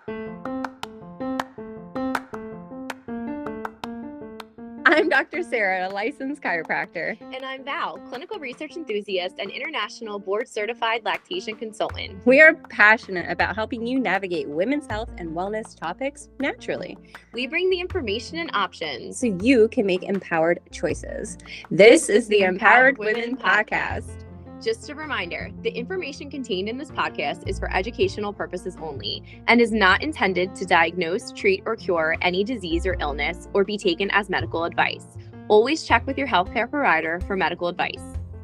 I'm Dr. Sarah, a licensed chiropractor. And I'm Val, clinical research enthusiast and international board-certified lactation consultant. We are passionate about helping you navigate women's health and wellness topics naturally. We bring the information and options so you can make empowered choices. This is the Empowered Women Podcast. Just a reminder, the information contained in this podcast is for educational purposes only and is not intended to diagnose, treat, or cure any disease or illness or be taken as medical advice. Always check with your healthcare provider for medical advice.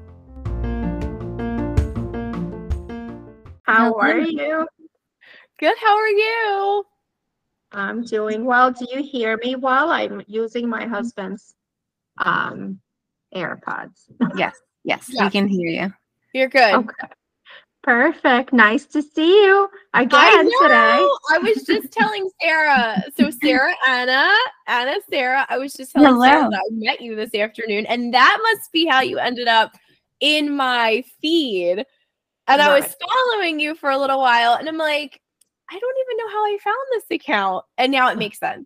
How are you? Good. How are you? I'm doing well. Do you hear me well? I'm using my husband's AirPods. Yes, we can hear you. You're good. Okay. Perfect. Nice to see you again today. I was just telling Sarah. So Sarah, Anna, Sarah. I was just telling Sarah that I met you this afternoon, and that must be how you ended up in my feed. And I was following you for a little while, and I'm like, I don't even know how I found this account, and now it makes sense.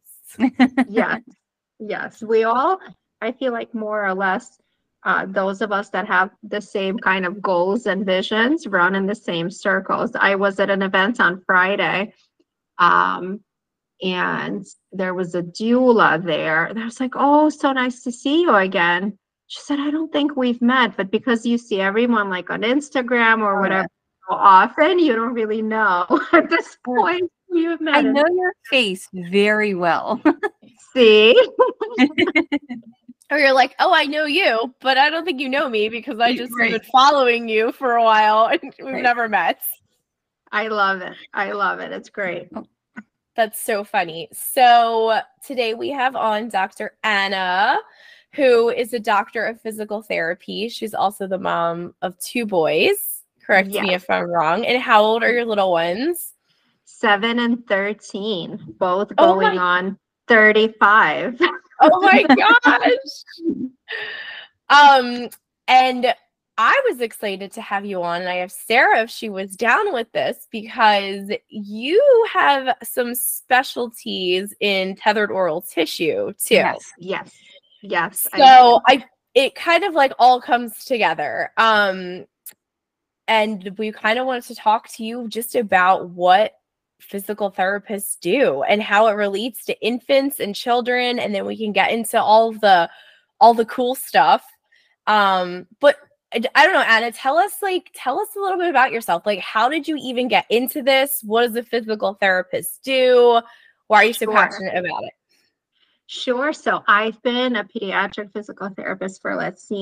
Yes. We all, I feel like more or less, those of us that have the same kind of goals and visions run in the same circles. I was at an event on Friday, and there was a doula there. And I was like, oh, so nice to see you again. She said, I don't think we've met, but because you see everyone like on Instagram or whatever so often, you don't really know at this point who you've met. I know your face very well. See? Or you're like, oh, I know you, but I don't think you know me because I just been following you for a while and we've never met. I love it. It's great. That's so funny. So today we have on Dr. Anna, who is a doctor of physical therapy. She's also the mom of 2 boys. Correct me if I'm wrong. And how old are your little ones? 7 and 13, both going on 35. Oh my gosh. And I was excited to have you on, and I have Sarah if she was down with this, because you have some specialties in tethered oral tissue too. Yes. So it kind of like all comes together. And we kind of wanted to talk to you just about what physical therapists do and how it relates to infants and children, and then we can get into all the cool stuff. But I don't know, Anna, tell us a little bit about yourself. Like, how did you even get into this? What does a physical therapist do? Why are you so passionate about it? Sure. So I've been a pediatric physical therapist for,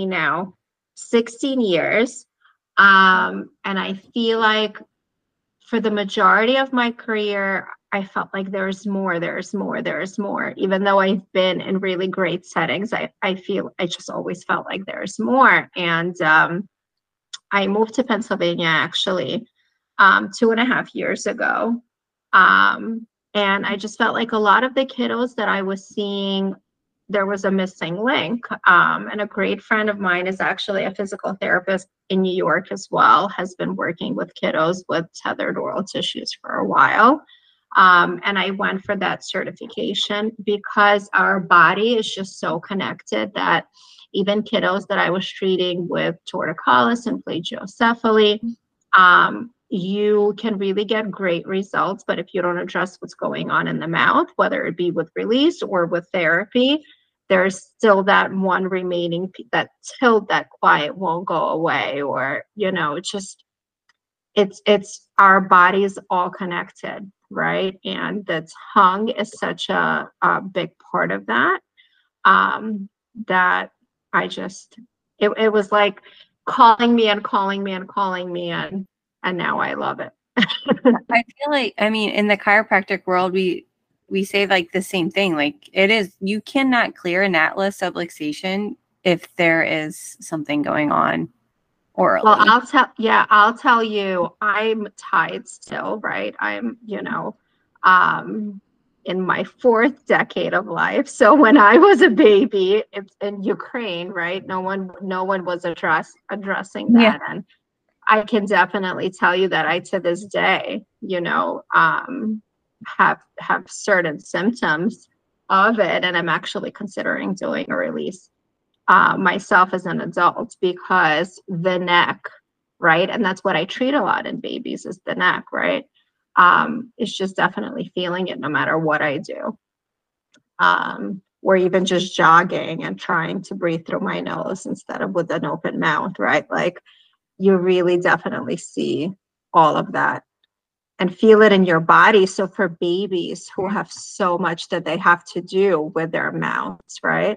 16 years. And I feel like for the majority of my career, I felt like there's more. Even though I've been in really great settings, I just always felt like there's more. And I moved to Pennsylvania actually 2.5 years ago. And I just felt like a lot of the kiddos that I was seeing, there was a missing link. And a great friend of mine is actually a physical therapist in New York as well, has been working with kiddos with tethered oral tissues for a while. And I went for that certification because our body is just so connected that even kiddos that I was treating with torticollis and plagiocephaly, you can really get great results. But if you don't address what's going on in the mouth, whether it be with release or with therapy, there's still that one remaining, that tilt, that quiet won't go away, or, it's our bodies all connected, right? And the tongue is such a big part of that, that it was like calling me and now I love it. I feel like, in the chiropractic world, we say like the same thing. Like, it is, you cannot clear an atlas subluxation if there is something going on orally. Well, I'll tell you, I'm tied still, right? I'm, in my 4th decade of life. So when I was a baby, it's in Ukraine, right? No one was addressing that. Yeah. And I can definitely tell you that to this day, have certain symptoms of it, and I'm actually considering doing a release myself as an adult, because the neck, right? And that's what I treat a lot in babies, is the neck, right? It's just definitely feeling it no matter what I do. Or even just jogging and trying to breathe through my nose instead of with an open mouth, right? Like, you really definitely see all of that and feel it in your body. So for babies who have so much that they have to do with their mouths, right?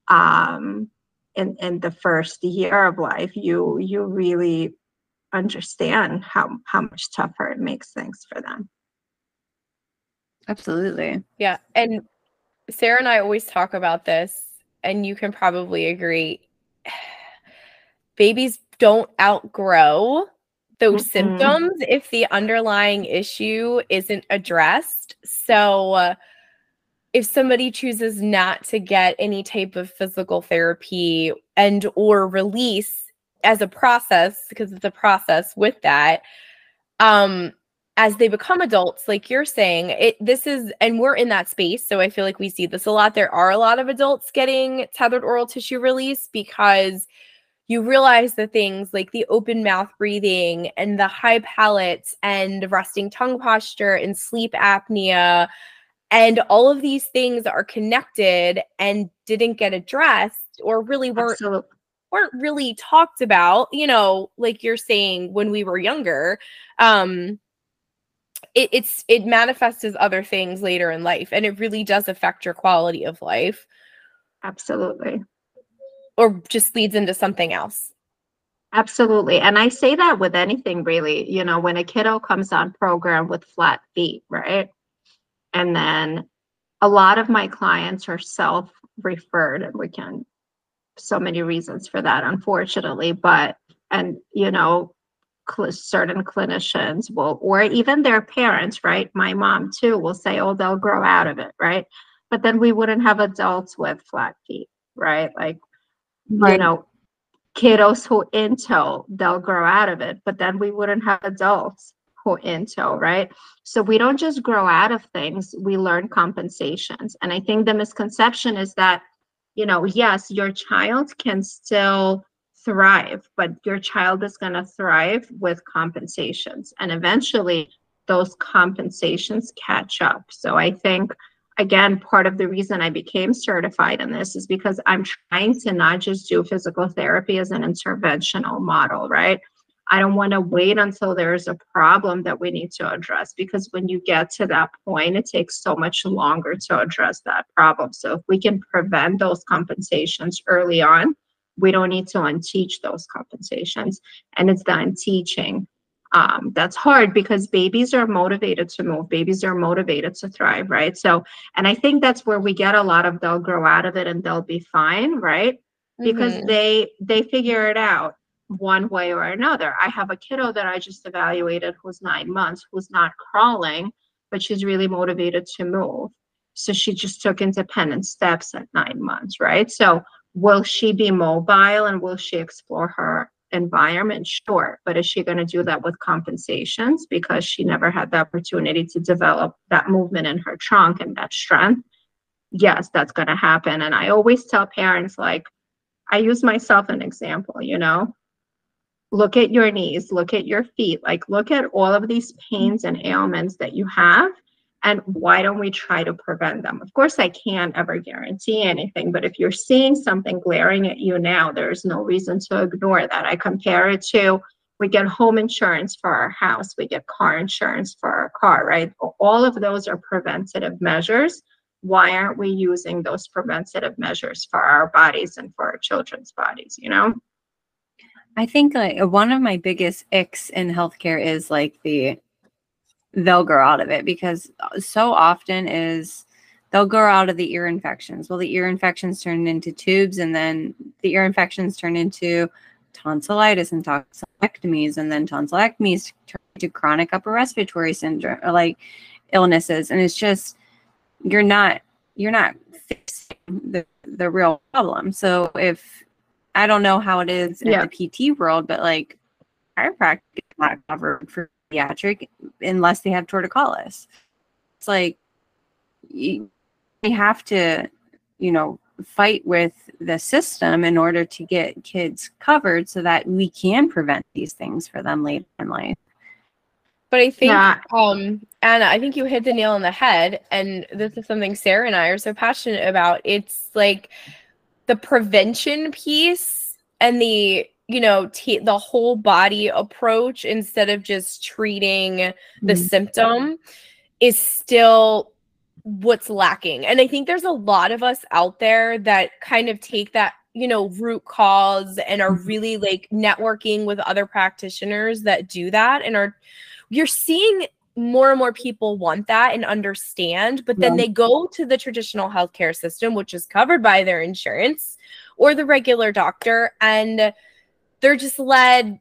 In the first year of life, you really understand how much tougher it makes things for them. Absolutely. Yeah. And Sarah and I always talk about this, and you can probably agree. Babies don't outgrow those symptoms if the underlying issue isn't addressed. So if somebody chooses not to get any type of physical therapy and or release as a process, because it's a process with that, as they become adults, like you're saying, and we're in that space, so I feel like we see this a lot. There are a lot of adults getting tethered oral tissue release because you realize the things like the open mouth breathing and the high palates and resting tongue posture and sleep apnea, and all of these things are connected and didn't get addressed, or really weren't really talked about, like you're saying, when we were younger. It manifests as other things later in life, and it really does affect your quality of life. Absolutely. Or just leads into something else. Absolutely. And I say that with anything, really. When a kiddo comes on program with flat feet, right? And then a lot of my clients are self-referred, and we can, so many reasons for that, unfortunately, certain clinicians will, or even their parents, right? My mom too will say, oh, they'll grow out of it, right? But then we wouldn't have adults with flat feet, right? Like, Right. Kiddos who into, they'll grow out of it, but then we wouldn't have adults who into, right? So we don't just grow out of things, we learn compensations. And I think the misconception is that, yes, your child can still thrive, but your child is going to thrive with compensations. And eventually those compensations catch up. So I think, again, part of the reason I became certified in this is because I'm trying to not just do physical therapy as an interventional model, right? I don't want to wait until there's a problem that we need to address, because when you get to that point, it takes so much longer to address that problem. So if we can prevent those compensations early on, we don't need to unteach those compensations. And it's the unteaching that's hard, because babies are motivated to move. Babies are motivated to thrive, right? So, and I think that's where we get a lot of they'll grow out of it and they'll be fine, right? Because they figure it out one way or another. I have a kiddo that I just evaluated who's 9 months, who's not crawling, but she's really motivated to move. So she just took independent steps at 9 months, right? So will she be mobile and will she explore her environment? Sure. But is she going to do that with compensations because she never had the opportunity to develop that movement in her trunk and that strength? Yes, that's going to happen. And I always tell parents, like, I use myself an example, look at your knees, look at your feet, like look at all of these pains and ailments that you have, and why don't we try to prevent them? Of course, I can't ever guarantee anything, but if you're seeing something glaring at you now, there's no reason to ignore that. I compare it to, we get home insurance for our house, we get car insurance for our car, right? All of those are preventative measures. Why aren't we using those preventative measures for our bodies and for our children's bodies, I think like one of my biggest icks in healthcare is like they'll grow out of it, because so often is they'll grow out of the ear infections. Well, the ear infections turn into tubes, and then the ear infections turn into tonsillitis and tonsillectomies, and then tonsillectomies turn into chronic upper respiratory syndrome, or like illnesses. And it's just, you're not fixing the real problem. So if, I don't know how it is in the PT world, but like chiropractic is not covered for pediatric unless they have torticollis. it's like we have to, you know, fight with the system in order to get kids covered so that we can prevent these things for them later in life. But I think, Yeah. Anna, I think you hit the nail on the head. And this is something Sarah and I are so passionate about. It's like the prevention piece and the, you know, the whole body approach instead of just treating the symptom is still what's lacking. And I think there's a lot of us out there that kind of take that, you know, root cause and are really like networking with other practitioners that do that, and you're seeing more and more people want that and understand, but then they go to the traditional healthcare system, which is covered by their insurance, or the regular doctor, and they're just led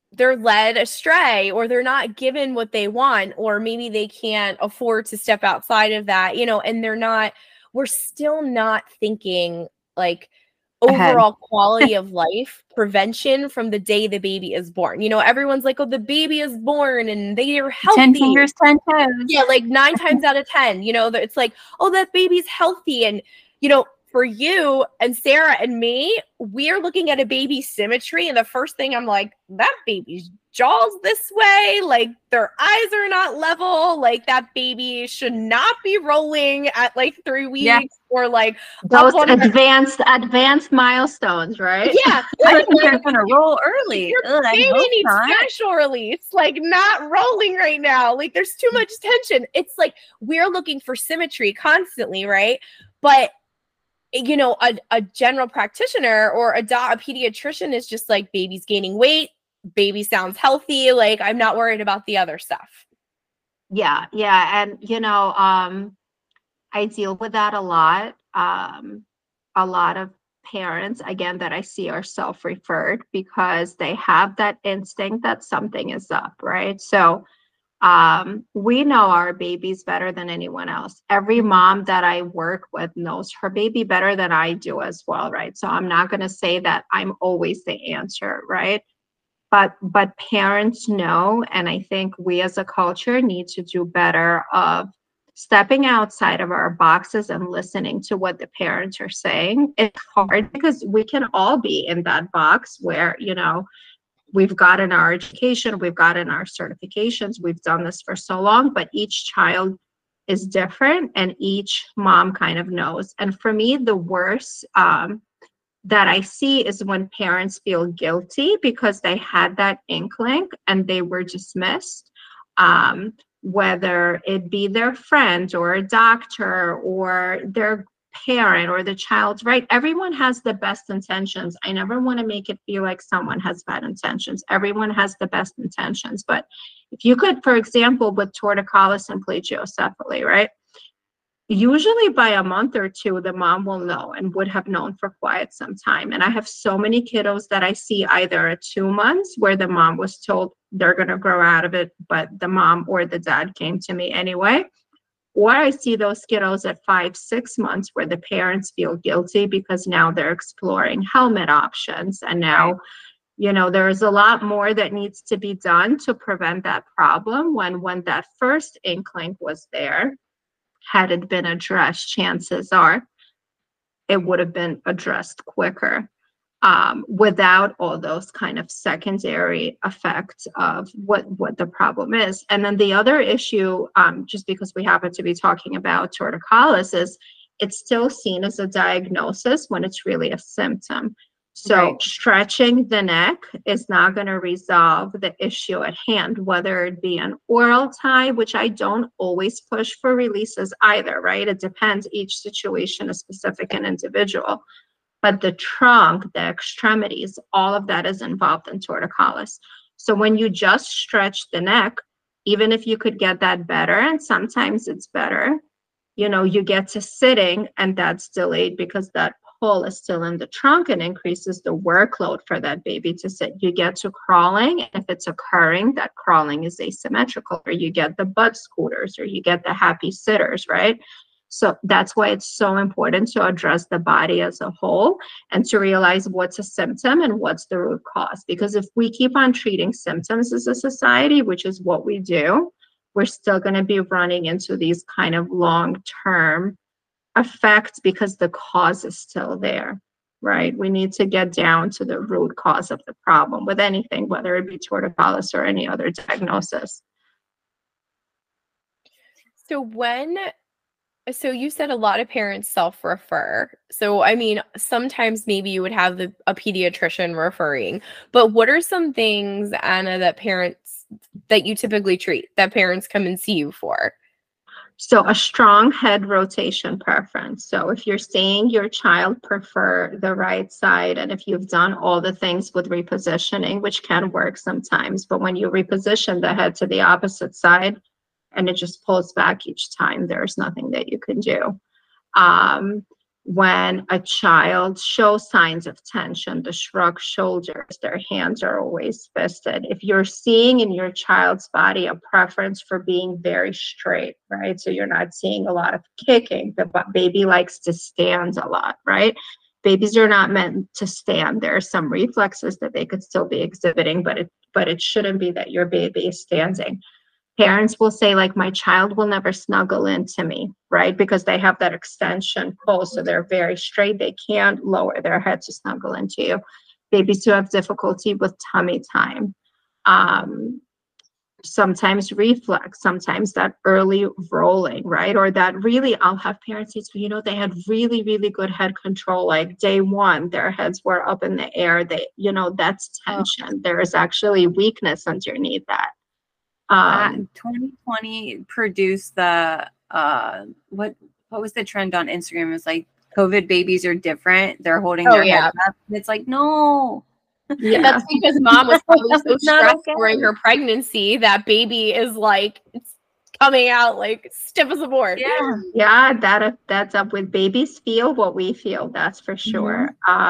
astray, or they're not given what they want, or maybe they can't afford to step outside of that, you know, and we're still not thinking like overall quality of life prevention from the day the baby is born. You know, everyone's like, oh, the baby is born and they are healthy. 10 fingers, 10 toes. Yeah, like 9 times out of 10, you know, it's like, oh, that baby's healthy. And, you know, for you and Sarah and me, we're looking at a baby symmetry, and the first thing I'm like, that baby's jaw's this way, like their eyes are not level, like that baby should not be rolling at like 3 weeks, or like those advanced milestones, right? Yeah, I think they're gonna roll early. Your baby needs special release, like not rolling right now. Like there's too much tension. It's like we're looking for symmetry constantly, right? But you know, a general practitioner or a pediatrician is just like, baby's gaining weight, baby sounds healthy, like I'm not worried about the other stuff. Yeah. And you know, I deal with that a lot. A lot of parents, again, that I see are self-referred because they have that instinct that something is up, right? So we know our babies better than anyone else. Every mom that I work with knows her baby better than I do as well, right? So I'm not going to say that I'm always the answer, right? But parents know, and I think we as a culture need to do better of stepping outside of our boxes and listening to what the parents are saying. It's hard because we can all be in that box where, you know, we've gotten our education, we've gotten our certifications, we've done this for so long, but each child is different and each mom kind of knows. And for me, the worst that I see is when parents feel guilty because they had that inkling and they were dismissed, whether it be their friend or a doctor or their parent or the child, right? Everyone has the best intentions. I never want to make it feel like someone has bad intentions. Everyone has the best intentions. But if you could, for example, with torticollis and plagiocephaly, right? Usually by a month or two, the mom will know and would have known for quite some time. And I have so many kiddos that I see either at 2 months where the mom was told they're going to grow out of it, but the mom or the dad came to me anyway. Or I see those kiddos at 5, 6 months where the parents feel guilty because now they're exploring helmet options. And now, you know, there's a lot more that needs to be done to prevent that problem when that first inkling was there. Had it been addressed, chances are it would have been addressed quicker without all those kind of secondary effects of what the problem is. And then the other issue, just because we happen to be talking about torticollis, is it's still seen as a diagnosis when it's really a symptom. So stretching the neck is not going to resolve the issue at hand, whether it be an oral tie, which I don't always push for releases either, right? It depends. Each situation is specific and individual. But the trunk, the extremities, all of that is involved in torticollis. So when you just stretch the neck, even if you could get that better, and sometimes it's better, you know, you get to sitting and that's delayed because that pull is still in the trunk and increases the workload for that baby to sit. You get to crawling, and if it's occurring, that crawling is asymmetrical, or you get the butt scooters, or you get the happy sitters, right? So that's why it's so important to address the body as a whole and to realize what's a symptom and what's the root cause. Because if we keep on treating symptoms as a society, which is what we do, we're still going to be running into these kind of long-term effects because the cause is still there, right? We need to get down to the root cause of the problem with anything, whether it be torticollis or any other diagnosis. So you said a lot of parents self-refer. So, I mean, sometimes maybe you would have a pediatrician referring, but what are some things, Anna, that you typically treat, that parents come and see you for? So a strong head rotation preference. So if you're seeing your child prefer the right side, and if you've done all the things with repositioning, which can work sometimes, but when you reposition the head to the opposite side and it just pulls back each time, there's nothing that you can do. When a child shows signs of tension, the shrugged shoulders, their hands are always fisted. If you're seeing in your child's body a preference for being very straight, right? So you're not seeing a lot of kicking. The baby likes to stand a lot, right? Babies are not meant to stand. There are some reflexes that they could still be exhibiting, but it shouldn't be that your baby is standing. Parents will say, like, my child will never snuggle into me, right? Because they have that extension pull, so they're very straight. They can't lower their head to snuggle into you. Babies who have difficulty with tummy time, sometimes reflex, sometimes that early rolling, right? Or that really, I'll have parents say, you know, they had really, really good head control. Like day one, their heads were up in the air. That's tension. There is actually weakness underneath that. 2020 produced the what was the trend on Instagram? It was like COVID babies are different. They're holding their heads up. And it's like, no. Yeah, that's because mom was probably so stressed during her pregnancy that baby is like it's coming out like stiff as a board. Yeah, that's up with babies feel what we feel, that's for sure.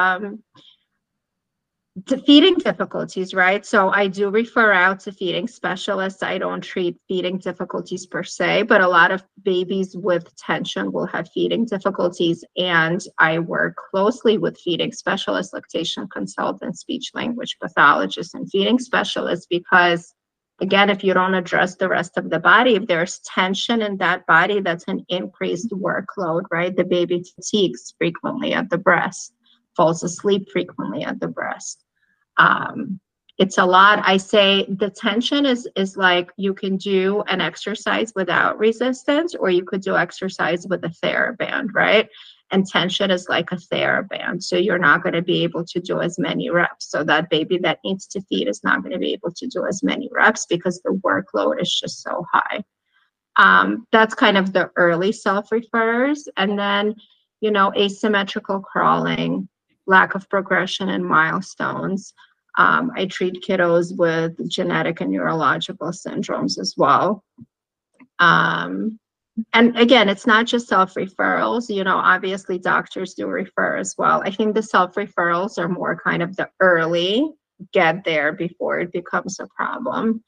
To feeding difficulties, right? So I do refer out to feeding specialists. I don't treat feeding difficulties per se, but a lot of babies with tension will have feeding difficulties. And I work closely with feeding specialists, lactation consultants, speech language pathologists, and feeding specialists, because again, if you don't address the rest of the body, if there's tension in that body, that's an increased workload, right? The baby fatigues frequently at the breast, falls asleep frequently at the breast. It's a lot. I say the tension is like you can do an exercise without resistance, or you could do exercise with a TheraBand, right? And tension is like a TheraBand. So you're not going to be able to do as many reps. So that baby that needs to feed is not going to be able to do as many reps because the workload is just so high. That's kind of the early self-referrers. And then, asymmetrical crawling, lack of progression and milestones. I treat kiddos with genetic and neurological syndromes as well. And again, it's not just self-referrals, obviously doctors do refer as well. I think the self-referrals are more kind of the early get there before it becomes a problem.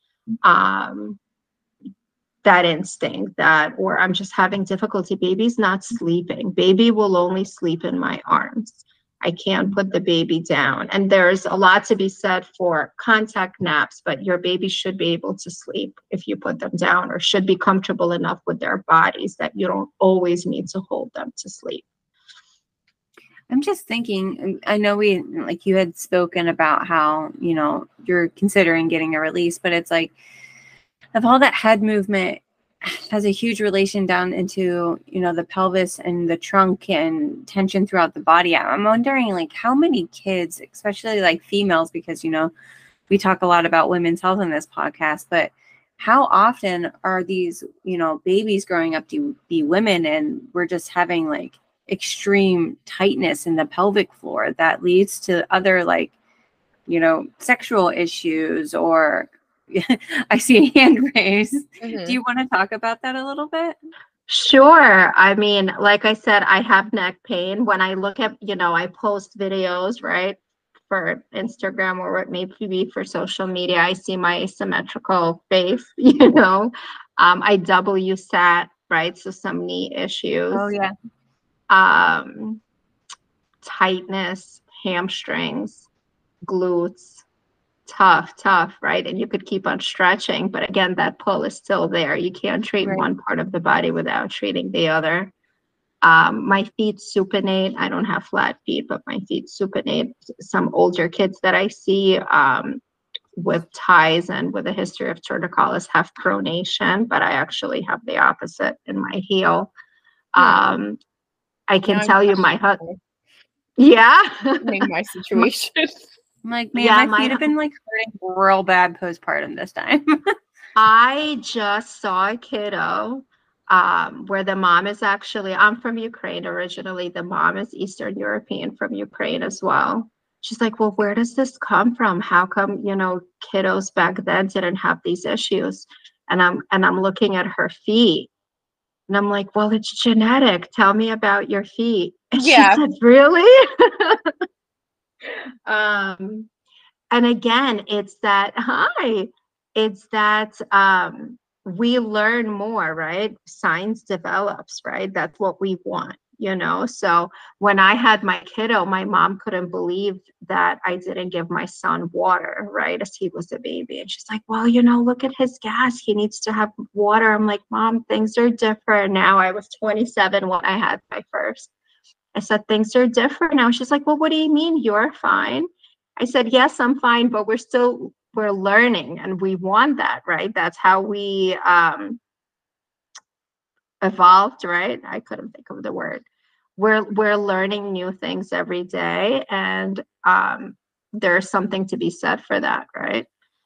That instinct or I'm just having difficulty, baby's not sleeping. Baby will only sleep in my arms. I can't put the baby down. And there's a lot to be said for contact naps, but your baby should be able to sleep if you put them down, or should be comfortable enough with their bodies that you don't always need to hold them to sleep. I'm just thinking, I know you had spoken about how, you're considering getting a release, but it's like, of all that head movement has a huge relation down into, the pelvis and the trunk and tension throughout the body. I'm wondering, like, how many kids, especially like females, because, we talk a lot about women's health in this podcast, but how often are these, babies growing up to be women, and we're just having like extreme tightness in the pelvic floor that leads to other like, sexual issues, or I see a hand raised. Mm-hmm. Do you want to talk about that a little bit? Sure. I mean, like I said, I have neck pain. When I look at, I post videos, right, for Instagram or what may be for social media, I see my asymmetrical face, I WSAT, right? So some knee issues. Oh, yeah. Tightness, hamstrings, glutes, tough, right? And you could keep on stretching, but again, that pull is still there. You can't treat Right. one part of the body without treating the other. My feet supinate. I don't have flat feet, but my feet supinate. Some older kids that I see with ties and with a history of torticollis have pronation, but I actually have the opposite in my heel. I can tell you my husband. Yeah. My situation. I'm like, man, Yeah, my feet have been like hurting real bad postpartum this time. I just saw a kiddo where the mom is actually, I'm from Ukraine originally. The mom is Eastern European from Ukraine as well. She's like, well, where does this come from? How come, you know, kiddos back then didn't have these issues? And I'm looking at her feet and I'm like, well, it's genetic. Tell me about your feet. And Yeah. she said, really? And again, it's that we learn more, right? Science develops, right? That's what we want, you know? So when I had my kiddo, my mom couldn't believe that I didn't give my son water, right? As he was a baby. And she's like, well, you know, look at his gas. He needs to have water. I'm like, Mom, things are different now. I was 27 when I had my first. I said, things are different now. She's like, well, what do you mean you're fine? I said, yes, I'm fine, but we're learning and we want that, right? That's how we evolved, right? I couldn't think of the word. We're learning new things every day, and there's something to be said for that, right?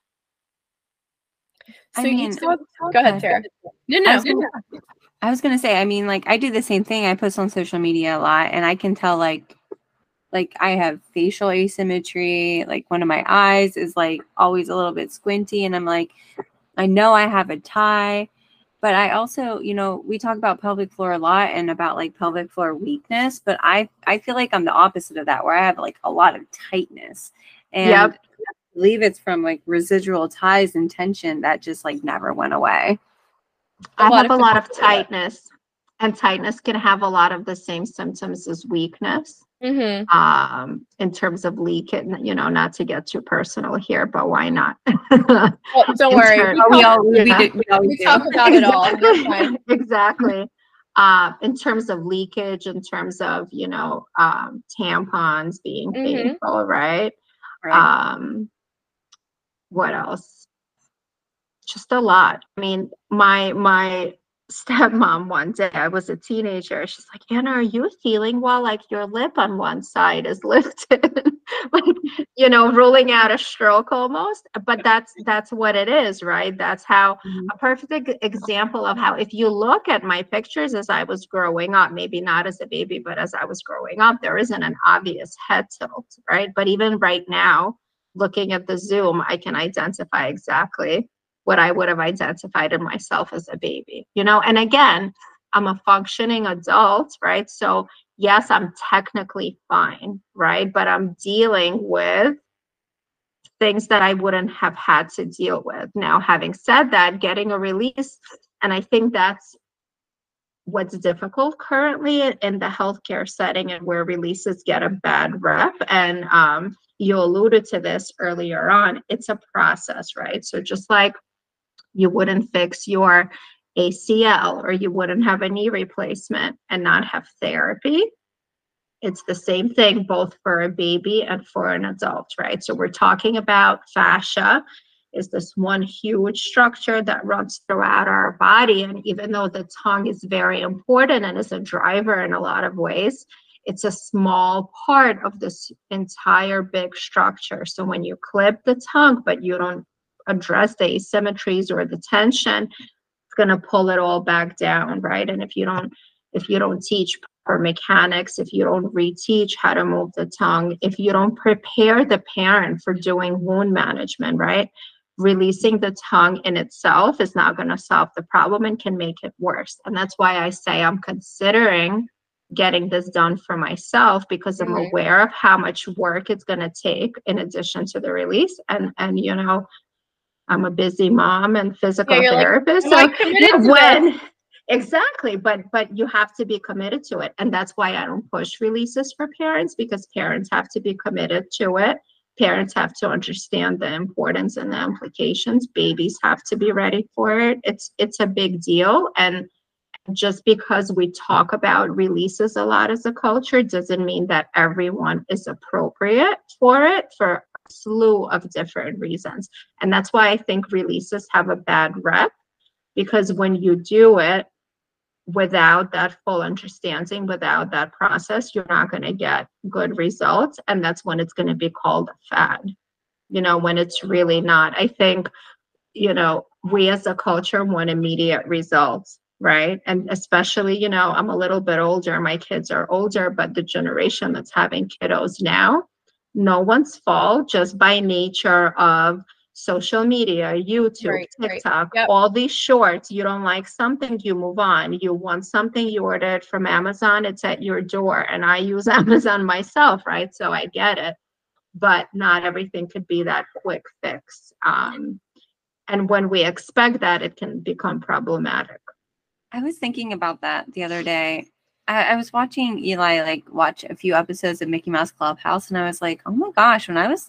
So I mean, go ahead, Sarah. No. I was gonna say, I mean, like I do the same thing. I post on social media a lot, and I can tell like I have facial asymmetry. Like one of my eyes is like always a little bit squinty, and I'm like, I know I have a tie, but I also, you know, we talk about pelvic floor a lot and about like pelvic floor weakness, but I feel like I'm the opposite of that, where I have like a lot of tightness, and I believe it's from like residual ties and tension that just like never went away. I have a lot of tightness, and tightness can have a lot of the same symptoms as weakness. Mm-hmm. In terms of leak, and you know, not to get too personal here, but why not? Well, don't worry. We talk about it all. You're fine. Exactly. In terms of leakage, in terms of, you know, tampons being painful, right? What else? Just a lot. I mean, my stepmom one day, I was a teenager, she's like, Anna, are you feeling well? Like your lip on one side is lifted, like, you know, ruling out a stroke almost. But that's what it is, right? That's how a perfect example of how, if you look at my pictures as I was growing up, maybe not as a baby, but as I was growing up, there isn't an obvious head tilt, right? But even right now, looking at the Zoom, I can identify exactly what I would have identified in myself as a baby, you know? And again, I'm a functioning adult, right? So yes, I'm technically fine, right? But I'm dealing with things that I wouldn't have had to deal with. Now, having said that, getting a release, and I think that's what's difficult currently in the healthcare setting, and where releases get a bad rep. And you alluded to this earlier on, it's a process, right? So just like you wouldn't fix your ACL, or you wouldn't have a knee replacement and not have therapy. It's the same thing both for a baby and for an adult, right? So we're talking about fascia is this one huge structure that runs throughout our body. And even though the tongue is very important and is a driver in a lot of ways, it's a small part of this entire big structure. So when you clip the tongue, but you don't address the asymmetries or the tension, it's going to pull it all back down, right? And if you don't teach proper mechanics, if you don't reteach how to move the tongue, if you don't prepare the parent for doing wound management, right? Releasing the tongue in itself is not going to solve the problem and can make it worse. And that's why I say I'm considering getting this done for myself, because I'm aware of how much work it's going to take in addition to the release. And you know, I'm a busy mom and physical therapist. Like, so exactly, but you have to be committed to it. And that's why I don't push releases for parents, because parents have to be committed to it. Parents have to understand the importance and the implications. Babies have to be ready for it. It's a big deal. And just because we talk about releases a lot as a culture doesn't mean that everyone is appropriate for it for a slew of different reasons. And that's why I think releases have a bad rep, because when you do it without that full understanding, without that process, you're not going to get good results. And that's when it's going to be called a fad, when it's really not. I think, we as a culture want immediate results, right? And especially, I'm a little bit older, my kids are older, but the generation that's having kiddos now, no one's fault, just by nature of social media, YouTube, TikTok, Yep. all these shorts. You don't like something, you move on. You want something, you order it from Amazon, it's at your door. And I use Amazon myself, right? So I get it, but not everything could be that quick fix. And when we expect that, it can become problematic. I was thinking about that the other day. I was watching Eli watch a few episodes of Mickey Mouse Clubhouse, and I was like, oh my gosh, when I was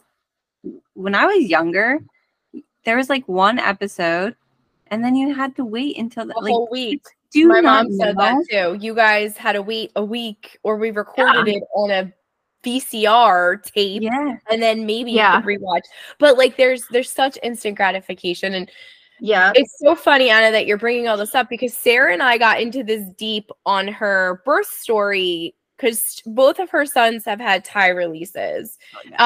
younger, there was one episode, and then you had to wait until the whole week. My mom said that too. You guys had to wait a week, or we recorded it on a VCR tape, and then maybe you could rewatch. But there's such instant gratification, and it's so funny, Anna, that you're bringing all this up, because Sarah and I got into this deep on her birth story, because both of her sons have had tie releases.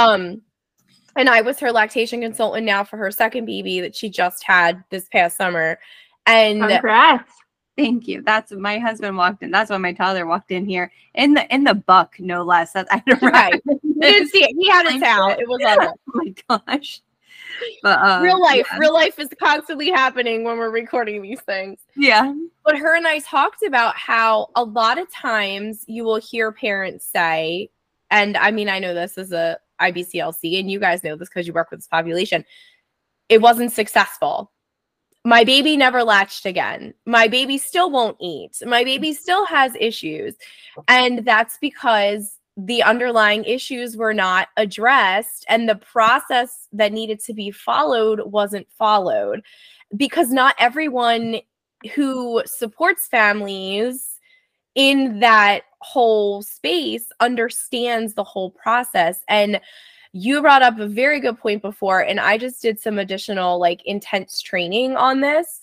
And I was her lactation consultant now for her second baby that she just had this past summer. And congrats. Thank you. That's my husband walked in. That's when my toddler walked in here in the buck, no less. That's I don't right. You didn't see it. He had his out. It was on. Oh my gosh. But real life is constantly happening when we're recording these things. Yeah. But her and I talked about how a lot of times you will hear parents say, and I mean, I know this is a IBCLC, and you guys know this because you work with this population, it wasn't successful. My baby never latched again. My baby still won't eat. My baby still has issues. And that's because the underlying issues were not addressed, and the process that needed to be followed wasn't followed, because not everyone who supports families in that whole space understands the whole process. And you brought up a very good point before, and I just did some additional intense training on this.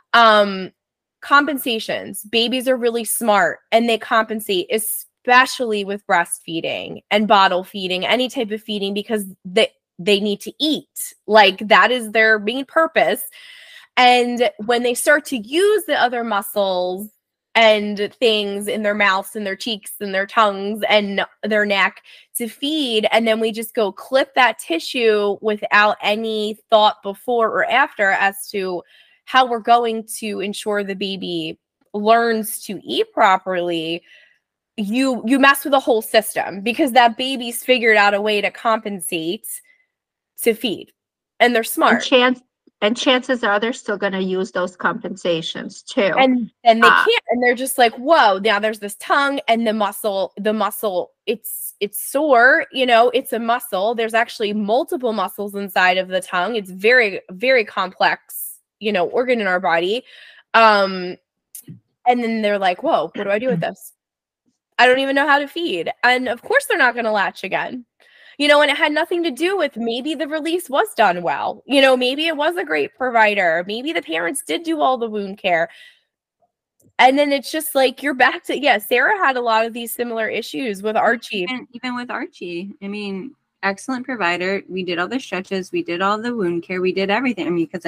Compensations. Babies are really smart, and they compensate, especially with breastfeeding and bottle feeding, any type of feeding, because they need to eat. That is their main purpose. And when they start to use the other muscles and things in their mouths and their cheeks and their tongues and their neck to feed, and then we just go clip that tissue without any thought before or after as to how we're going to ensure the baby learns to eat properly, you mess with the whole system, because that baby's figured out a way to compensate to feed, and they're smart. And chances are they're still going to use those compensations too. And they can't, and they're just like, whoa, now there's this tongue and the muscle, it's sore, it's a muscle. There's actually multiple muscles inside of the tongue. It's very, very complex, organ in our body. And then they're like, whoa, what do I do with this? I don't even know how to feed. And of course they're not going to latch again. And it had nothing to do with maybe the release was done well. Maybe it was a great provider. Maybe the parents did do all the wound care. And then it's just you're back to, Sarah had a lot of these similar issues with Archie. Even with Archie. I mean, excellent provider. We did all the stretches. We did all the wound care. We did everything. I mean, because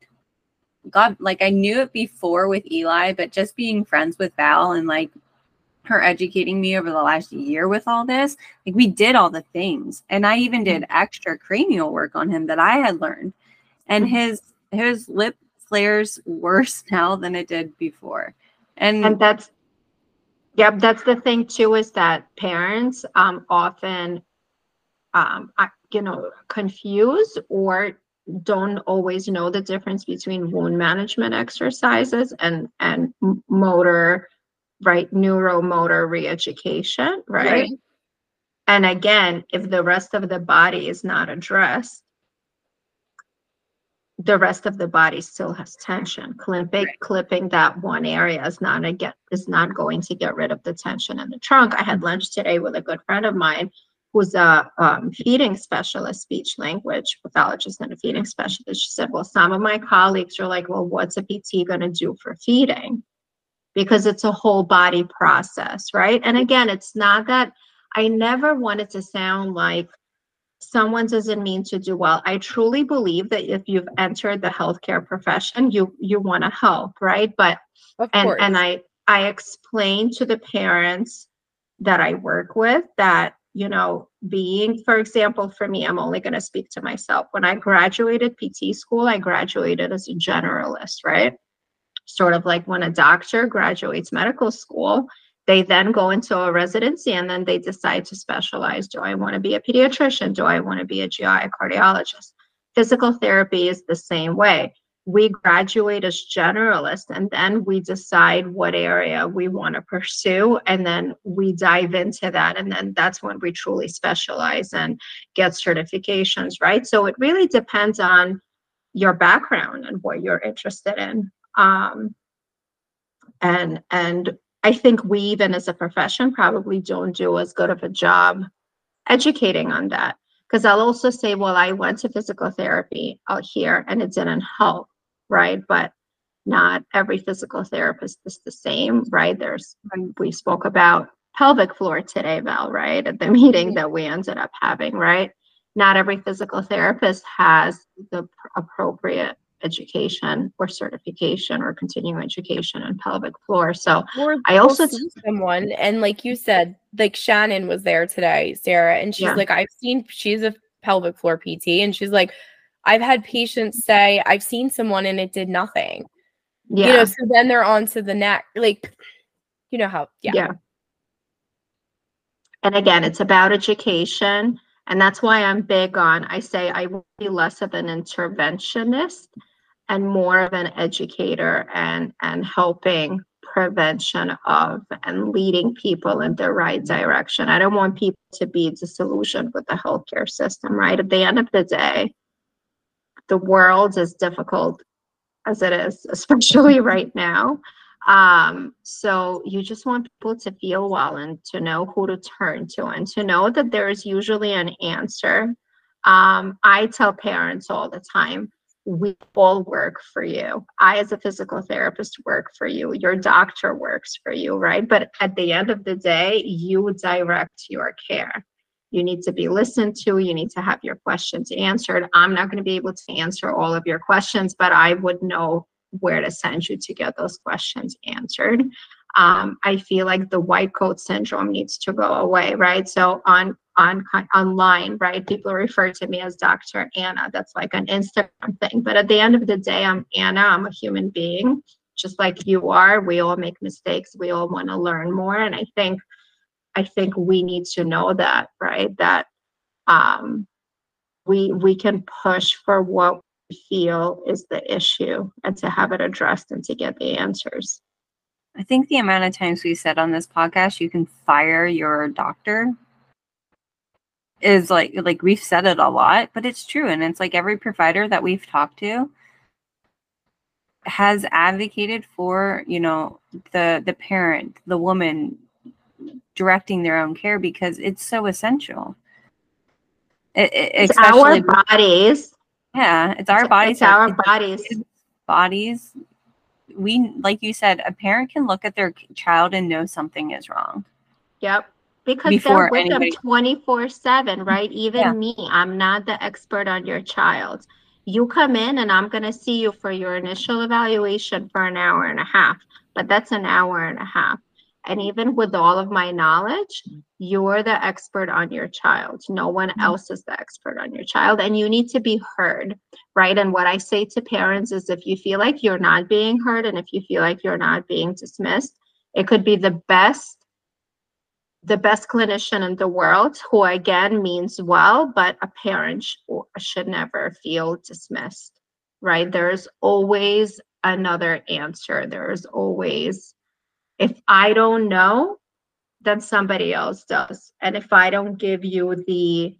I knew it before with Eli, but just being friends with Val and her educating me over the last year with all this, we did all the things, and I even did extra cranial work on him that I had learned, and his lip flares worse now than it did before, and that's the thing too, is that parents often confuse or don't always know the difference between wound management exercises and motor, right, neuromotor re-education, right? And again, if the rest of the body is not addressed, the rest of the body still has tension. Clipping that one area is not going to get rid of the tension in the trunk. I had lunch today with a good friend of mine who's a feeding specialist, speech language pathologist and a feeding specialist. She said, well, some of my colleagues are like, well, what's a PT going to do for feeding? Because it's a whole body process, right? And again, it's not that I never wanted to sound like someone doesn't mean to do well. I truly believe that if you've entered the healthcare profession, you want to help, right? But Of course. and I explain to the parents that I work with that, you know, being, for example, for me, I'm only going to speak to myself. When I graduated PT school, I graduated as a generalist, right? Sort of like when a doctor graduates medical school, they then go into a residency and then they decide to specialize. Do I want to be a pediatrician? Do I want to be a GI cardiologist? Physical therapy is the same way. We graduate as generalists and then we decide what area we want to pursue. And then we dive into that. And then that's when we truly specialize and get certifications, right? So it really depends on your background and what you're interested in. And I think we, even as a profession, probably don't do as good of a job educating on that. Because I'll also say, well, I went to physical therapy out here and it didn't help, right? But not every physical therapist is the same, right? We spoke about pelvic floor today, Val, right? At the meeting that we ended up having, right? Not every physical therapist has the appropriate education or certification or continuing education in pelvic floor. So I also see someone, and like you said, like Shannon was there today, Sarah, and she's like, she's a pelvic floor PT, and she's like, I've had patients say I've seen someone and it did nothing. Yeah. You know, so then they're on to the next, like, you know how, yeah. And again, it's about education. And that's why I'm big on, I say I will be less of an interventionist and more of an educator and helping prevention of and leading people in the right direction. I don't want people to be disillusioned with the healthcare system, right? At the end of the day, the world is difficult as it is, especially right now. So you just want people to feel well and to know who to turn to and to know that there is usually an answer. I tell parents all the time, we all work for you. I, as a physical therapist, work for you. Your doctor works for you, right? But at the end of the day, you direct your care. You need to be listened to. You need to have your questions answered. I'm not going to be able to answer all of your questions, but I would know where to send you to get those questions answered. I feel like the white coat syndrome needs to go away, right? So online, right? People refer to me as Dr. Anna. That's like an Instagram thing. But at the end of the day, I'm Anna. I'm a human being, just like you are. We all make mistakes. We all want to learn more. And I think we need to know that, right? That we can push for what we feel is the issue and to have it addressed and to get the answers. I think the amount of times we said on this podcast, you can fire your doctor is like we've said it a lot, but it's true. And it's like every provider that we've talked to has advocated for, you know, the parent, the woman directing their own care because it's so essential. It's our bodies. Yeah, it's our bodies. It's our bodies. Bodies. We, like you said, a parent can look at their child and know something is wrong. Yep. Because they're with them 24/7, right? Even me, I'm not the expert on your child. You come in and I'm going to see you for your initial evaluation for an hour and a half, but that's an hour and a half. And even with all of my knowledge, you're the expert on your child. No one else is the expert on your child, and you need to be heard, right? And what I say to parents is if you feel like you're not being heard and if you feel like you're not being dismissed, it could be the best clinician in the world who again means well, but a parent should never feel dismissed, right? There's always another answer. There's always, if I don't know, then somebody else does. And if I don't give you the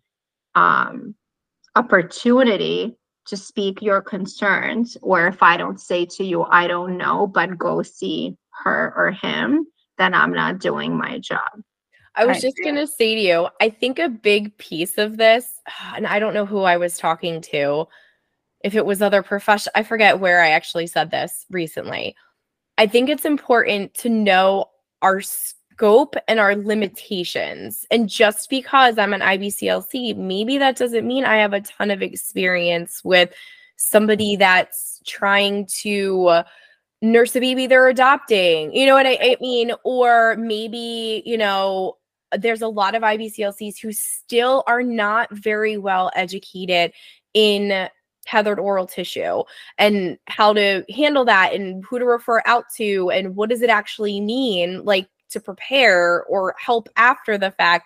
opportunity to speak your concerns, or if I don't say to you, I don't know, but go see her or him, then I'm not doing my job. I was Right. just going to say to you, I think a big piece of this, and I don't know who I was talking to, if it was other professional, I forget where I actually said this recently. I think it's important to know our scope and our limitations. And just because I'm an IBCLC, maybe that doesn't mean I have a ton of experience with somebody that's trying to nurse a baby they're adopting. You know what I mean? Or maybe, you know, there's a lot of IBCLCs who still are not very well educated in tethered oral tissue and how to handle that and who to refer out to and what does it actually mean, like, to prepare or help after the fact.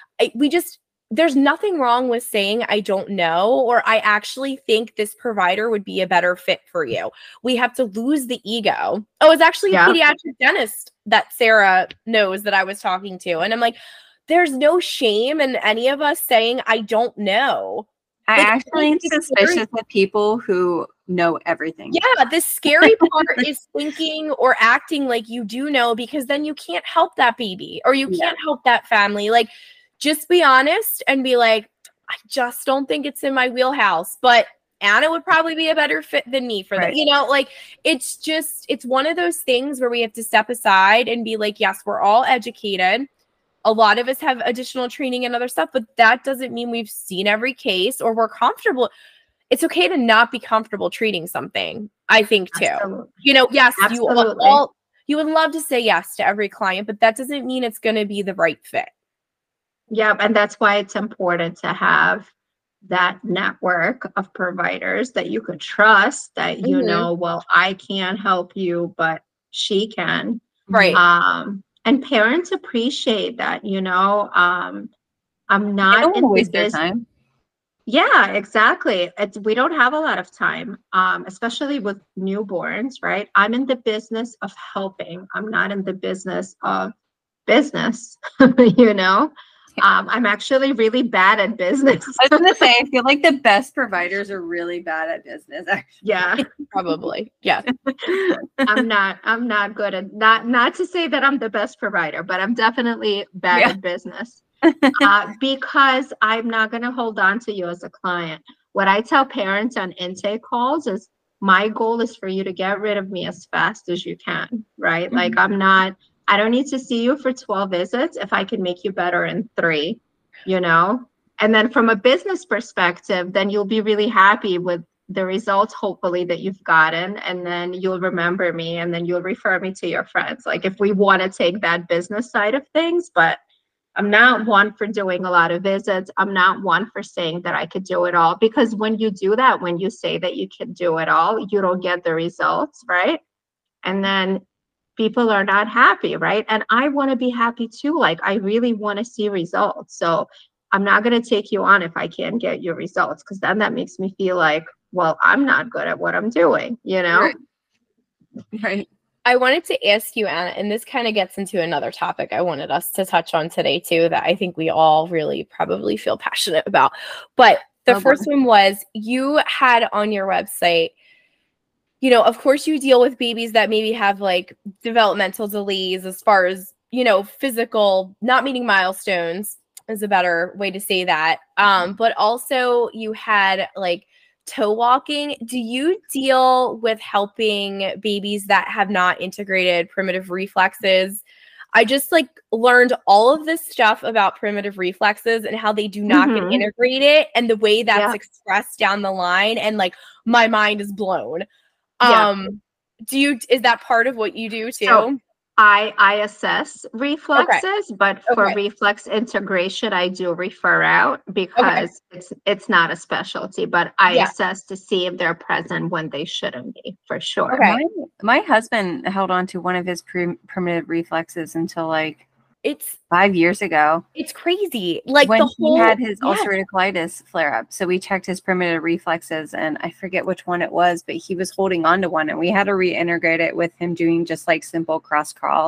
There's nothing wrong with saying I don't know, or I actually think this provider would be a better fit for you. We have to lose the ego. Oh, it's actually a pediatric dentist that Sarah knows that I was talking to. And I'm like, there's no shame in any of us saying I don't know. I Like, actually am suspicious of people who know everything. Yeah, the scary part is thinking or acting like you do know, because then you can't help that baby or you can't help that family. Like, just be honest and be like, I just don't think it's in my wheelhouse, but Anna would probably be a better fit than me for that. You know, like, it's one of those things where we have to step aside and be like, yes, we're all educated. A lot of us have additional training and other stuff, but that doesn't mean we've seen every case or we're comfortable. It's okay to not be comfortable treating something, I think, too. Absolutely. You know, yes, Absolutely. you would love to say yes to every client, but that doesn't mean it's going to be the right fit. Yeah, and that's why it's important to have that network of providers that you could trust, that you know, well, I can't help you, but she can. Right. And parents appreciate that, you know. I'm not don't in the waste their business. time. Yeah, exactly. We don't have a lot of time, especially with newborns, right? I'm in the business of helping. I'm not in the business of business, you know? I'm actually really bad at business. I was going to say, I feel like the best providers are really bad at business, actually. Yeah. Probably. Yeah. I'm not good at, not to say that I'm the best provider, but I'm definitely bad at business. Because I'm not going to hold on to you as a client. What I tell parents on intake calls is, my goal is for you to get rid of me as fast as you can, right? Like, I don't need to see you for 12 visits if I can make you better in 3, you know? And then from a business perspective, then you'll be really happy with the results, hopefully, that you've gotten. And then you'll remember me and then you'll refer me to your friends. Like, if we want to take that business side of things, but I'm not one for doing a lot of visits. I'm not one for saying that I could do it all, because when you do that, when you say that you can do it all, you don't get the results, right? And then people are not happy, right? And I want to be happy too. Like, I really want to see results. So I'm not going to take you on if I can't get your results, because then that makes me feel like, well, I'm not good at what I'm doing, you know? Right. I wanted to ask you, Anna, and this kind of gets into another topic I wanted us to touch on today too, that I think we all really probably feel passionate about. But the first one was, you had on your website, you know, of course you deal with babies that maybe have like developmental delays as far as, you know, physical, not meeting milestones is a better way to say that. But also you had like toe walking. Do you deal with helping babies that have not integrated primitive reflexes? I just like learned all of this stuff about primitive reflexes and how they do not get integrated and the way that's expressed down the line. And like, my mind is blown. Is that part of what you do too? So I assess reflexes, but for reflex integration, I do refer out, because it's not a specialty, but I assess to see if they're present when they shouldn't be, for sure. My husband held on to one of his primitive reflexes until like it's 5 years ago. It's crazy. Like, when he had his ulcerative colitis flare up. So we checked his primitive reflexes, and I forget which one it was, but he was holding on to one, and we had to reintegrate it with him doing just like simple cross crawls.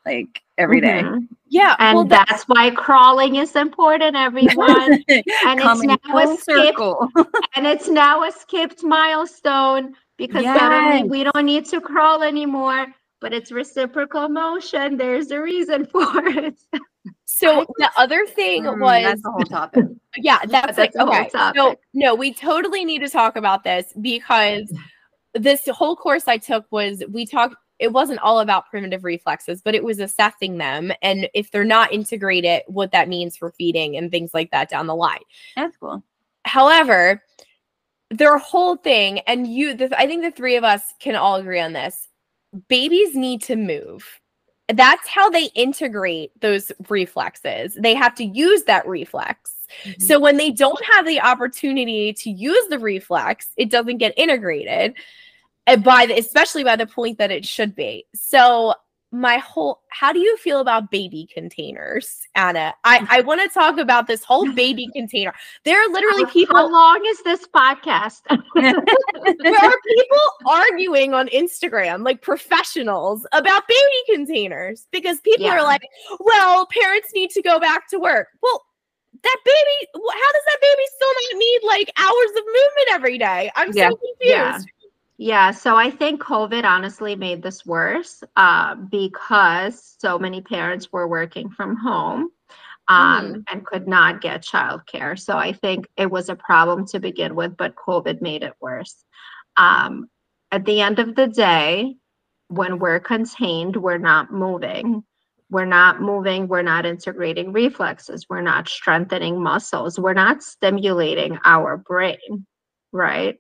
like every day. Mhm. Yeah. And well, that's why crawling is important, everyone. And Coming it's now a full skipped, circle. and it's now a skipped milestone because suddenly we don't need to crawl anymore, but it's reciprocal motion. There's a reason for it. so the other thing was, That's the whole topic. yeah, that's like, a whole okay. So topic. no, we totally need to talk about this because this whole course I took was, it wasn't all about primitive reflexes, but it was assessing them and if they're not integrated, what that means for feeding and things like that down the line. That's cool. However, their whole thing, and I think the three of us can all agree on this, babies need to move. That's how they integrate those reflexes. They have to use that reflex. Mhm. So when they don't have the opportunity to use the reflex, it doesn't get integrated, especially by the point that it should be. So how do you feel about baby containers, Anna? I want to talk about this whole baby container. There are literally people. How long is this podcast? There are people arguing on Instagram, like professionals, about baby containers because people Yeah. are like, well, parents need to go back to work. Well, that baby, how does that baby still not need like hours of movement every day? I'm so confused. Yeah. Yeah, so I think COVID honestly made this worse because so many parents were working from home and could not get childcare. So I think it was a problem to begin with, but COVID made it worse. At the end of the day, when we're contained, we're not moving. We're not moving, we're not integrating reflexes, we're not strengthening muscles, we're not stimulating our brain, right?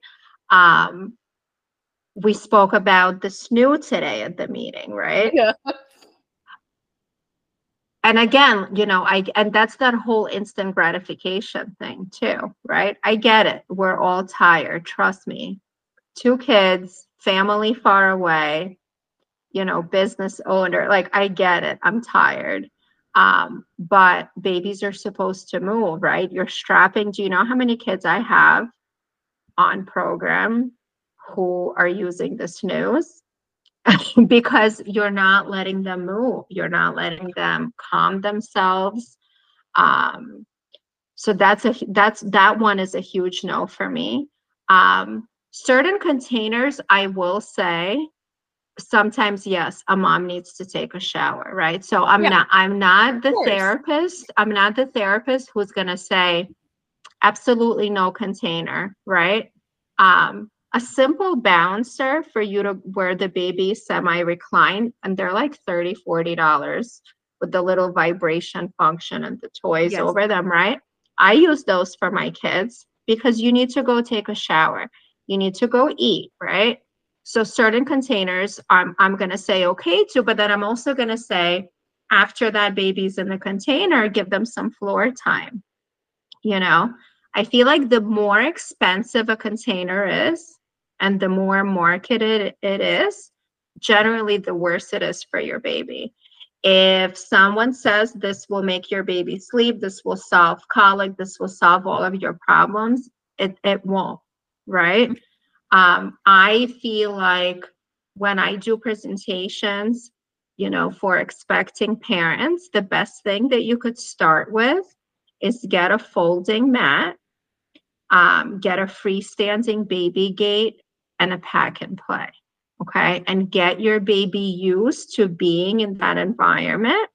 We spoke about the snoo today at the meeting, right? Yeah. And again, and that's that whole instant gratification thing too, right? I get it. We're all tired. Trust me. 2 kids, family far away, business owner. Like, I get it. I'm tired. But babies are supposed to move, right? You're strapping. Do you know how many kids I have on program who are using the snooze? Because you're not letting them move. You're not letting them calm themselves. So that one is a huge no for me. Certain containers, I will say, sometimes, yes, a mom needs to take a shower, right? So I'm not the therapist. I'm not the therapist who's going to say absolutely no container, right? A simple bouncer for you to where the baby semi-recline, and they're like $30, $40 with the little vibration function and the toys over them, right? I use those for my kids because you need to go take a shower. You need to go eat, right? So certain containers I'm going to say okay to, but then I'm also going to say after that baby's in the container, give them some floor time. I feel like the more expensive a container is and the more marketed it is, generally the worse it is for your baby. If someone says this will make your baby sleep, this will solve colic, this will solve all of your problems, it won't, right? I feel like when I do presentations, for expecting parents, the best thing that you could start with is get a folding mat, get a freestanding baby gate, and a pack and play. Okay. And get your baby used to being in that environment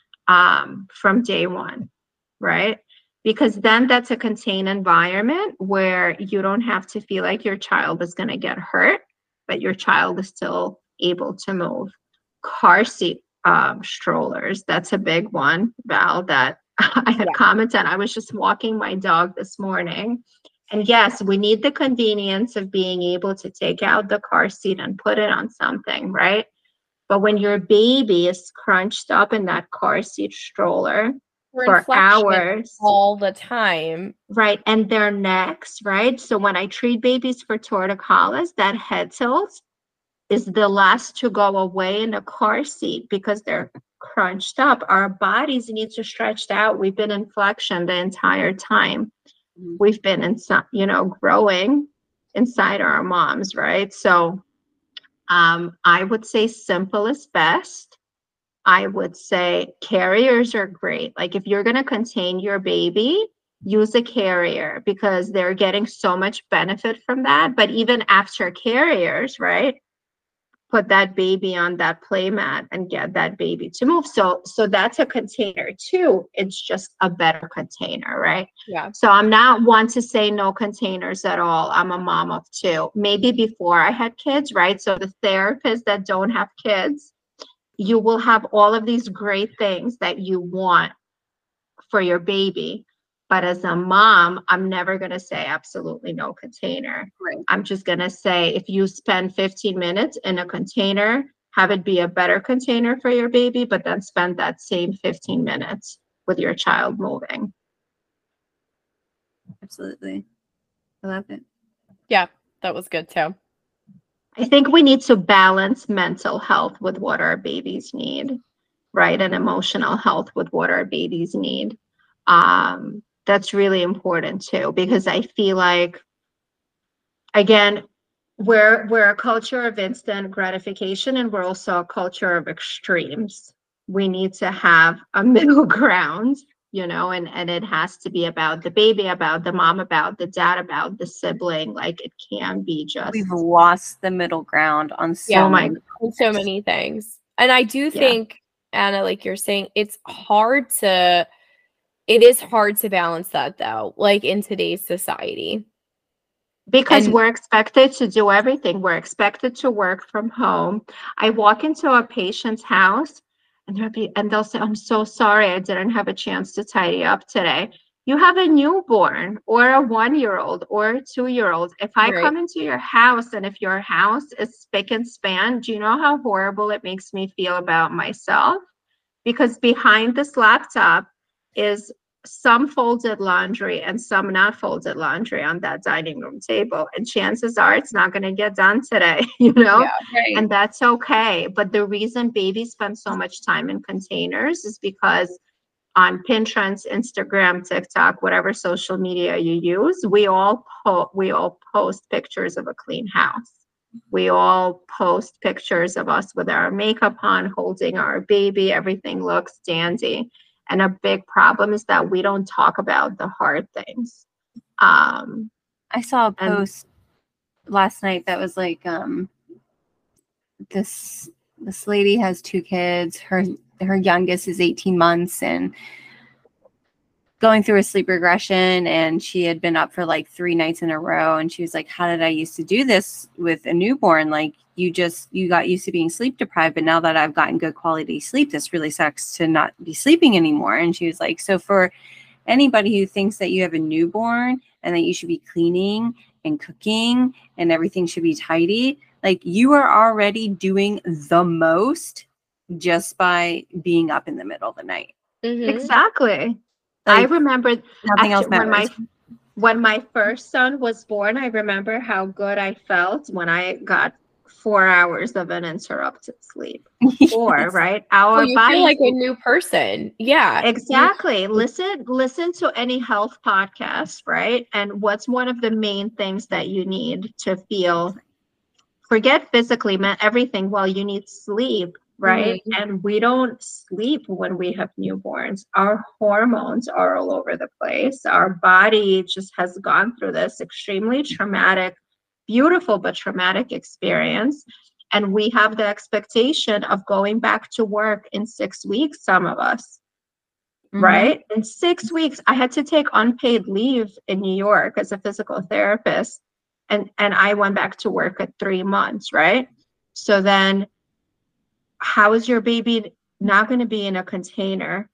from day one, right? Because then that's a contained environment where you don't have to feel like your child is going to get hurt, but your child is still able to move. Car seat strollers, that's a big one, Val, that I had commented. I was just walking my dog this morning. And yes, we need the convenience of being able to take out the car seat and put it on something, right? But when your baby is crunched up in that car seat stroller for hours all the time, right? And their necks, right? So when I treat babies for torticollis, that head tilt is the last to go away in a car seat because they're crunched up. Our bodies need to stretch out. We've been in flexion the entire time. We've been growing inside our moms, right? So I would say simple is best. I would say carriers are great. Like if you're going to contain your baby, use a carrier because they're getting so much benefit from that. But even after carriers, right? Put that baby on that play mat and get that baby to move. So that's a container too. It's just a better container, right? Yeah. So I'm not one to say no containers at all. I'm a mom of two. Maybe before I had kids, right? So the therapists that don't have kids, you will have all of these great things that you want for your baby. But as a mom, I'm never going to say absolutely no container. Right. I'm just going to say if you spend 15 minutes in a container, have it be a better container for your baby, but then spend that same 15 minutes with your child moving. Absolutely. I love it. Yeah, that was good too. I think we need to balance mental health with what our babies need, right? And emotional health with what our babies need. That's really important too, because I feel like, again, we're a culture of instant gratification, and we're also a culture of extremes. We need to have a middle ground, and it has to be about the baby, about the mom, about the dad, about the sibling. Like it can be just. We've lost the middle ground on so many on so many things. And I do think, Anna, like you're saying, it is hard to balance that though, like in today's society. Because we're expected to do everything. We're expected to work from home. I walk into a patient's house and they'll say, I'm so sorry, I didn't have a chance to tidy up today. You have a newborn or a 1-year-old or a 2-year-old. If I come into your house and if your house is spick and span, do you know how horrible it makes me feel about myself? Because behind this laptop is some folded laundry and some not folded laundry on that dining room table. And chances are it's not going to get done today, Yeah, right. And that's okay. But the reason babies spend so much time in containers is because on Pinterest, Instagram, TikTok, whatever social media you use, we all post pictures of a clean house. We all post pictures of us with our makeup on, holding our baby. Everything looks dandy. And a big problem is that we don't talk about the hard things. I saw a post last night that was like, this lady has 2 kids. Her youngest is 18 months and going through a sleep regression, and she had been up for like 3 nights in a row. And she was like, how did I used to do this with a newborn? Like you got used to being sleep deprived, but now that I've gotten good quality sleep, this really sucks to not be sleeping anymore. And she was like, so for anybody who thinks that you have a newborn and that you should be cleaning and cooking and everything should be tidy, like you are already doing the most just by being up in the middle of the night. Mm-hmm. Exactly. Like, I remember nothing else matters. When my first son was born, I remember how good I felt when I got 4 hours of uninterrupted sleep. 4, right? Our you feel like a new person. Yeah. Exactly. Listen to any health podcast, right? And what's one of the main things that you need to feel? Forget physically, everything. Well, you need sleep, right? Mm-hmm. And we don't sleep when we have newborns. Our hormones are all over the place. Our body just has gone through this extremely traumatic, beautiful but traumatic experience. And we have the expectation of going back to work in 6 weeks, some of us, mm-hmm. right? In 6 weeks, I had to take unpaid leave in New York as a physical therapist. And I went back to work at 3 months, right? So then how is your baby not going to be in a container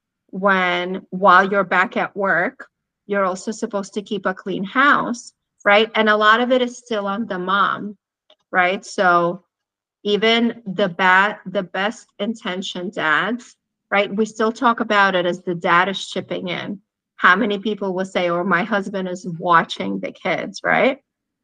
while you're back at work, you're also supposed to keep a clean house, right? And a lot of it is still on the mom, right? So even the best intentioned dads, right? We still talk about it as the dad is chipping in. How many people will say, oh, my husband is watching the kids, right?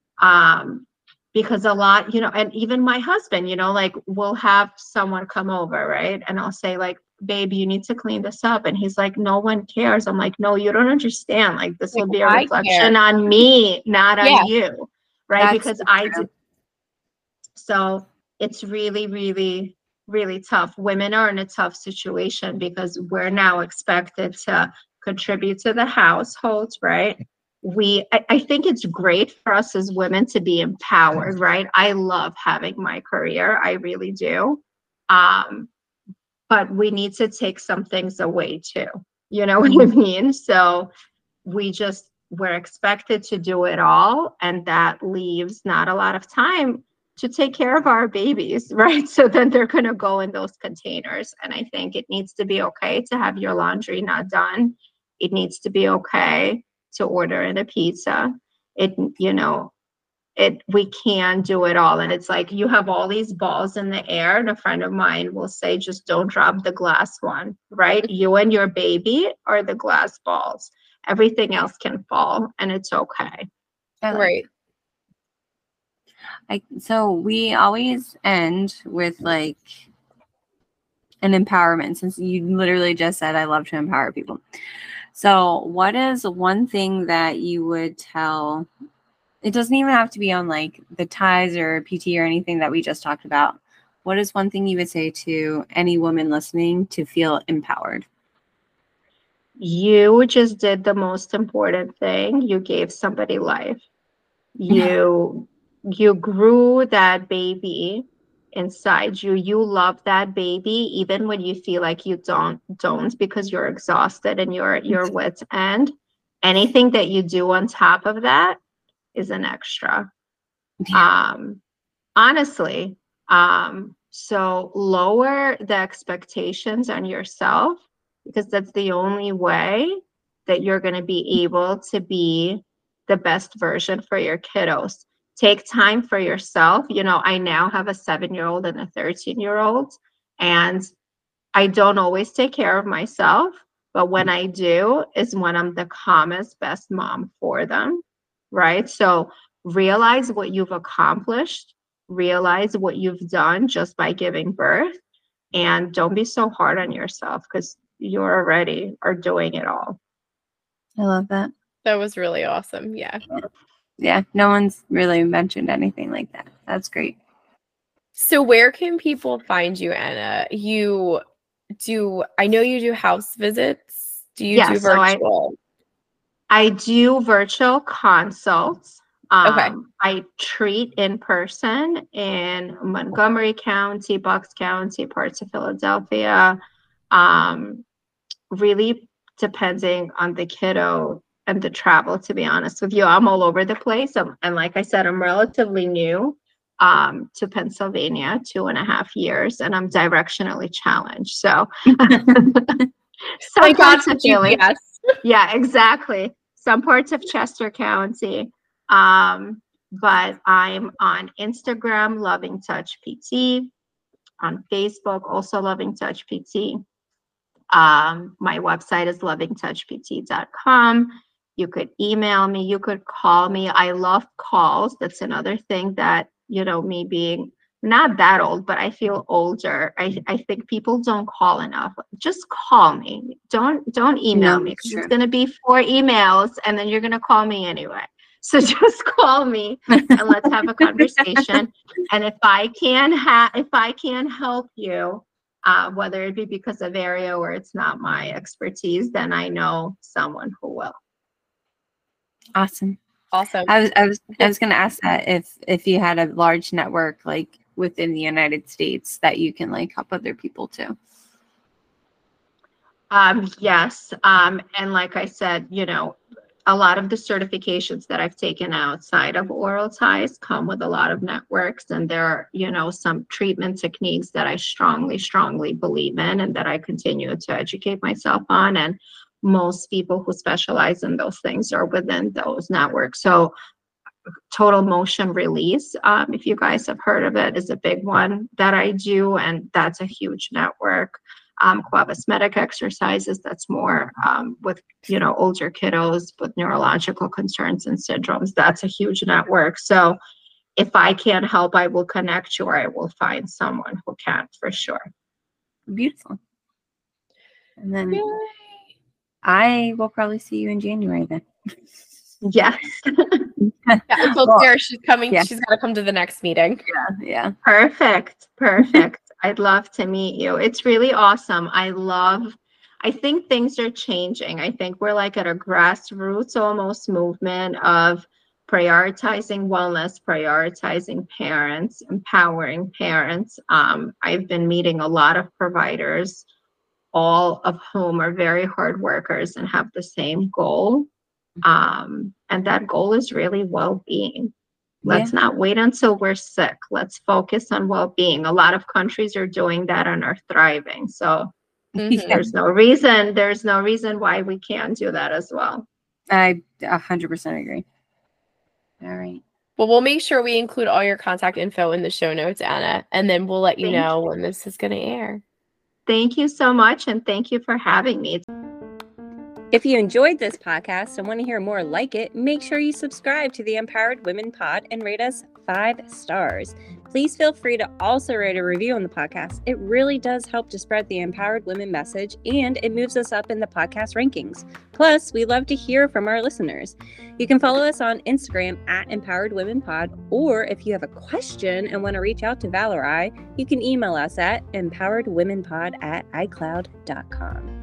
Because a lot, and even my husband, like we'll have someone come over, right? And I'll say like, babe, you need to clean this up. And he's like, no one cares. I'm like, no, you don't understand. Like this will be a reflection on me, not on you, right? Because I do. So it's really, really, really tough. Women are in a tough situation because we're now expected to contribute to the household, right? I think it's great for us as women to be empowered, right? I love having my career. I really do. But we need to take some things away too. You know what I mean? So we're expected to do it all, and that leaves not a lot of time to take care of our babies, right? So then they're going to go in those containers. And I think it needs to be okay to have your laundry not done. It needs to be okay to order in a pizza. We can do it all. And it's like you have all these balls in the air, and a friend of mine will say, just don't drop the glass one, right? You and your baby are the glass balls. Everything else can fall, and it's okay. Right. So we always end with like an empowerment, since you literally just said I love to empower people. So what is one thing that you would tell? It doesn't even have to be on like the ties or PT or anything that we just talked about. What is one thing you would say to any woman listening to feel empowered? You just did the most important thing. You gave somebody life. You grew that baby inside you. You love that baby even when you feel like you don't because you're exhausted and you're at your wit's end. Anything that you do on top of that is an extra. Honestly. So lower the expectations on yourself, because that's the only way that you're going to be able to be the best version for your kiddos. Take time for yourself. I now have a 7-year-old and a 13-year-old, and I don't always take care of myself, but when I do is when I'm the calmest, best mom for them, right? So realize what you've accomplished, realize what you've done just by giving birth, and don't be so hard on yourself, because you already are doing it all. I love that. That was really awesome. Yeah. Yeah. No one's really mentioned anything like that. That's great. So where can people find you, Anna? I know you do house visits. Do you do virtual? I do virtual consults. Okay. I treat in person in Montgomery County, Bucks County, parts of Philadelphia. Really depending on the kiddo and the travel, to be honest with you. I'm all over the place. And like I said, I'm relatively new to Pennsylvania, 2.5 years, and I'm directionally challenged. So some parts of Philly. Yeah, exactly. Some parts of Chester County. But I'm on Instagram, Loving Touch PT, on Facebook, also Loving Touch PT. My website is lovingtouchpt.com. You could email me, you could call me. I love calls. That's another thing that, me being not that old, but I feel older. I think people don't call enough. Just call me. Don't email me, because it's going to be 4 emails and then you're going to call me anyway. So just call me and let's have a conversation. And if I can help you, whether it be because of area or it's not my expertise, then I know someone who will. Awesome. Awesome. I was going to ask that if you had a large network like within the United States that you can like help other people too. Yes. And like I said, a lot of the certifications that I've taken outside of Oral Ties come with a lot of networks, and there are, some treatment techniques that I strongly, strongly believe in and that I continue to educate myself on. And most people who specialize in those things are within those networks. So total motion release, if you guys have heard of it, is a big one that I do, and that's a huge network. Quavasmetic exercises, that's more with older kiddos with neurological concerns and syndromes. That's a huge network. So if I can't help, I will connect you, or I will find someone who can, for sure. Beautiful. And then I will probably see you in January then. Yes. I told Sarah she's coming. Yeah. She's got to come to the next meeting. Yeah. Perfect. I'd love to meet you. It's really awesome. I think things are changing. I think we're like at a grassroots almost movement of prioritizing wellness, prioritizing parents, empowering parents. I've been meeting a lot of providers, all of whom are very hard workers and have the same goal. And that goal is really well-being. Let's not wait until we're sick. Let's focus on well-being. A lot of countries are doing that and are thriving. So there's no reason why we can't do that as well. I 100% agree. All right. Well, we'll make sure we include all your contact info in the show notes, Anna, and then we'll let you know when this is going to air. Thank you so much, and thank you for having me. If you enjoyed this podcast and want to hear more like it, make sure you subscribe to the Empowered Women Pod and rate us 5 stars. Please feel free to also write a review on the podcast. It really does help to spread the empowered women message, and it moves us up in the podcast rankings. Plus, we love to hear from our listeners. You can follow us on Instagram at Empowered Women Pod, or if you have a question and want to reach out to Val or I, you can email us at empoweredwomenpod@icloud.com.